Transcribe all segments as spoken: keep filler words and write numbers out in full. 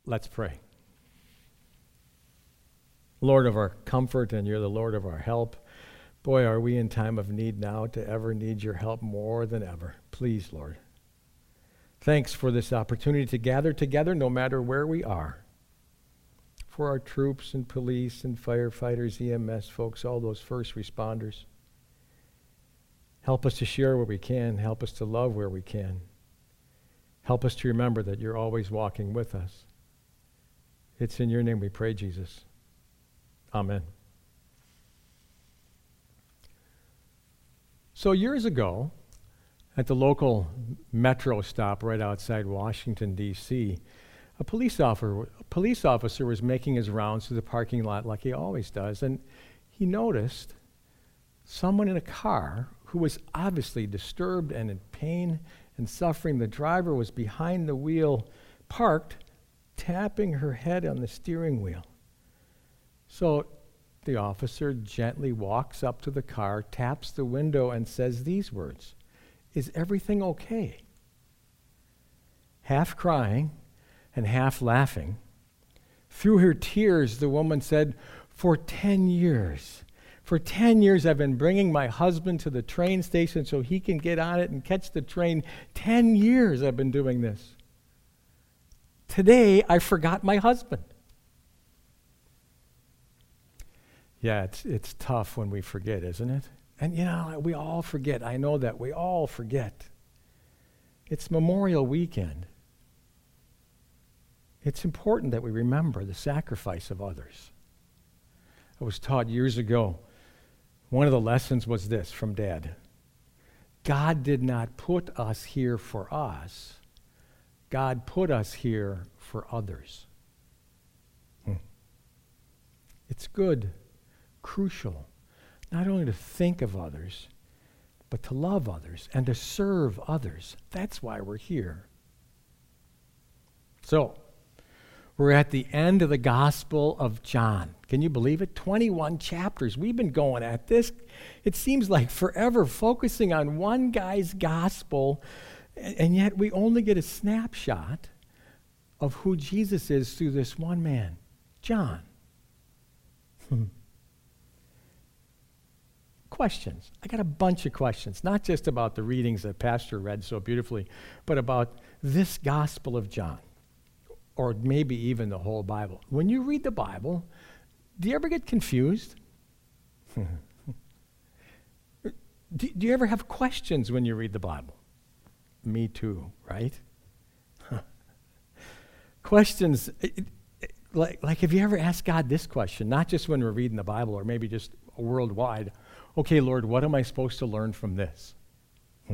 Let's pray. Lord of our comfort, and you're the Lord of our help. Boy, are we in time of need now to ever need your help more than ever. Please, Lord. Thanks for this opportunity to gather together no matter where we are. For our troops and police and firefighters, E M S folks, all those first responders. Help us to share where we can. Help us to love where we can. Help us to remember that you're always walking with us. It's in your name we pray, Jesus. Amen. So years ago, at the local metro stop right outside Washington, D C, a police officer, a police officer was making his rounds through the parking lot like he always does, and he noticed someone in a car who was obviously disturbed and in pain and suffering. The driver was behind the wheel, parked, tapping her head on the steering wheel. So the officer gently walks up to the car, taps the window, and says these words, "Is everything okay?" Half crying and half laughing, through her tears, the woman said, For ten years, for ten years I've been bringing my husband to the train station so he can get on it and catch the train. Ten years I've been doing this. Today I forgot my husband. Yeah, it's it's tough when we forget, isn't it? And you know, we all forget. I know that. We all forget. It's Memorial Weekend. It's important that we remember the sacrifice of others. I was taught years ago, one of the lessons was this from Dad. God did not put us here for us. God put us here for others. Hmm. It's good, crucial, not only to think of others, but to love others and to serve others. That's why we're here. So, we're at the end of the Gospel of John. Can you believe it? twenty-one chapters. We've been going at this, it seems like forever, focusing on one guy's gospel, and, and yet we only get a snapshot of who Jesus is through this one man, John. Hmm. Questions. I got a bunch of questions, not just about the readings that Pastor read so beautifully, but about this Gospel of John, or maybe even the whole Bible. When you read the Bible, do you ever get confused? do, do you ever have questions when you read the Bible? Me too, right? Questions, it, it, like, like have you ever asked God this question, not just when we're reading the Bible or maybe just worldwide, okay, Lord, what am I supposed to learn from this? Hmm.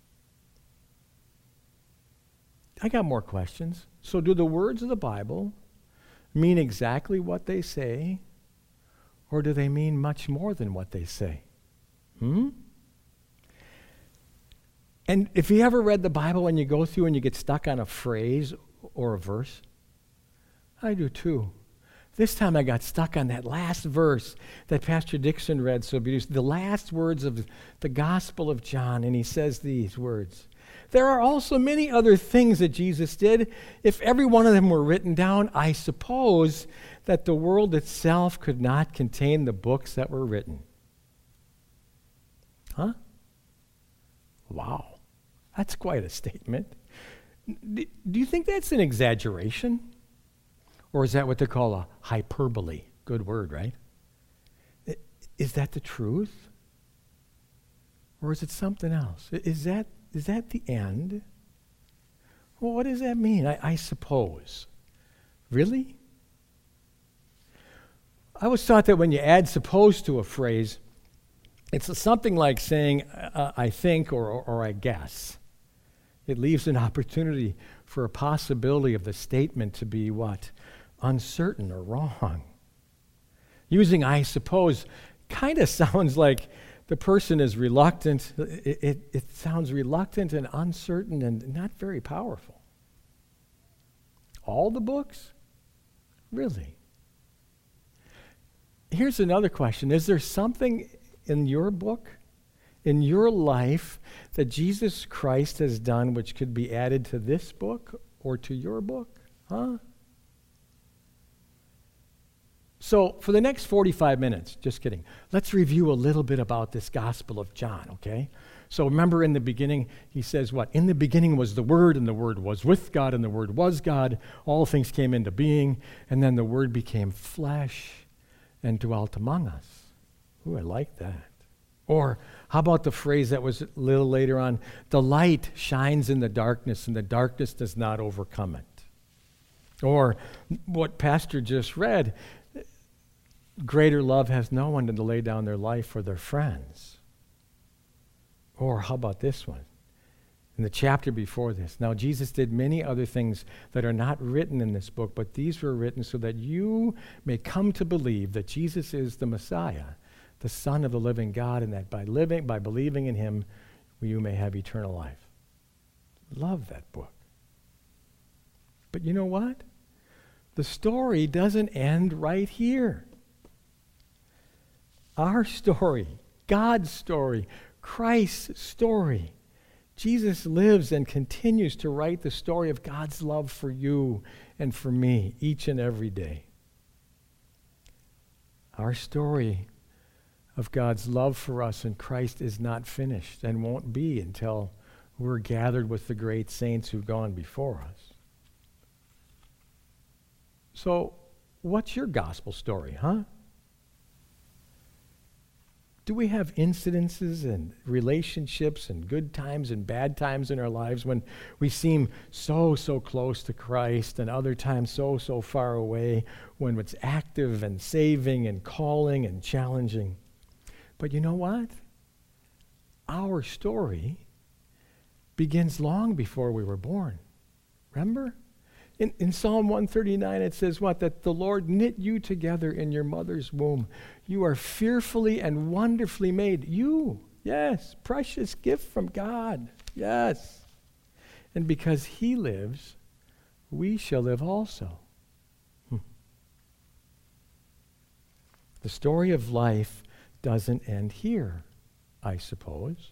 I got more questions. So do the words of the Bible mean exactly what they say, or do they mean much more than what they say? Hmm? And if you ever read the Bible and you go through and you get stuck on a phrase or a verse, I do too. This time I got stuck on that last verse that Pastor Dixon read so beautifully, the last words of the Gospel of John, and he says these words. There are also many other things that Jesus did. If every one of them were written down, I suppose that the world itself could not contain the books that were written. Huh? Wow. That's quite a statement. Do you think that's an exaggeration? Or is that what they call a hyperbole? Good word, right? Is that the truth? Or is it something else? Is that is that the end? Well, what does that mean? I, I suppose. Really? I was taught that when you add suppose to a phrase, it's something like saying uh, I think or, or, or I guess. It leaves an opportunity for a possibility of the statement to be what? Uncertain or wrong. Using I suppose kind of sounds like the person is reluctant. It, it, it sounds reluctant and uncertain and not very powerful. All the books? Really? Here's another question. Is there something in your book, in your life, that Jesus Christ has done which could be added to this book or to your book? Huh? So for the next forty-five minutes, just kidding, let's review a little bit about this Gospel of John, okay? So remember in the beginning, he says what? In the beginning was the Word, and the Word was with God, and the Word was God. All things came into being, and then the Word became flesh and dwelt among us. Ooh, I like that. Or how about the phrase that was a little later on? The light shines in the darkness, and the darkness does not overcome it. Or what Pastor just read, greater love has no one than to lay down their life for their friends. Or how about this one? In the chapter before this, now Jesus did many other things that are not written in this book, but these were written so that you may come to believe that Jesus is the Messiah, the Son of the living God, and that by living, by believing in him, you may have eternal life. Love that book. But you know what? The story doesn't end right here. Our story, God's story, Christ's story. Jesus lives and continues to write the story of God's love for you and for me each and every day. Our story of God's love for us in Christ is not finished and won't be until we're gathered with the great saints who've gone before us. So, what's your gospel story, huh? Do we have incidences and relationships and good times and bad times in our lives when we seem so, so close to Christ, and other times so, so far away when it's active and saving and calling and challenging? But you know what? Our story begins long before we were born. Remember? In, in Psalm one thirty-nine, it says what? That the Lord knit you together in your mother's womb. You are fearfully and wonderfully made. You, yes, precious gift from God, yes. And because he lives, we shall live also. Hmm. The story of life doesn't end here, I suppose.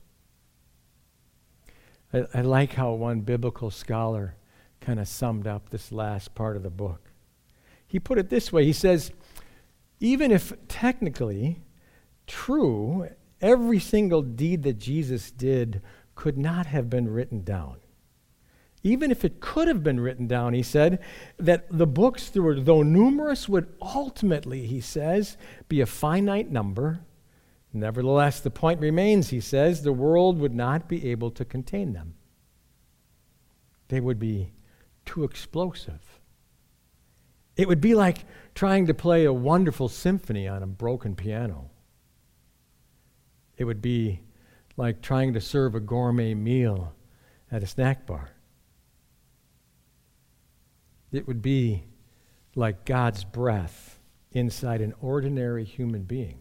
I, I like how one biblical scholar kind of summed up this last part of the book. He put it this way. He says, even if technically true, every single deed that Jesus did could not have been written down. Even if it could have been written down, he said, that the books, though numerous, would ultimately, he says, be a finite number. Nevertheless, the point remains, he says, the world would not be able to contain them. They would be too explosive. It would be like trying to play a wonderful symphony on a broken piano. It would be like trying to serve a gourmet meal at a snack bar. It would be like God's breath inside an ordinary human being.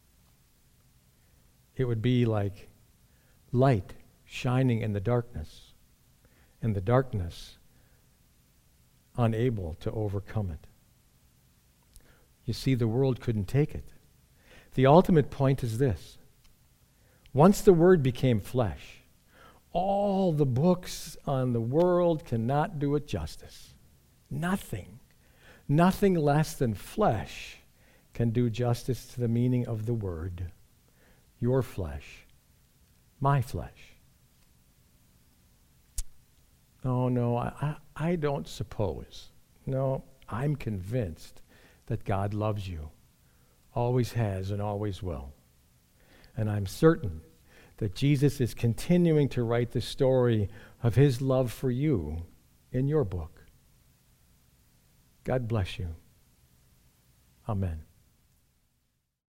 It would be like light shining in the darkness, and the darkness unable to overcome it. You see, the world couldn't take it. The ultimate point is this. Once the Word became flesh, all the books on the world cannot do it justice. Nothing, nothing less than flesh can do justice to the meaning of the word. Your flesh, my flesh. Oh, no, I, I, I don't suppose. No, I'm convinced that God loves you, always has and always will. And I'm certain that Jesus is continuing to write the story of his love for you in your book. God bless you. Amen.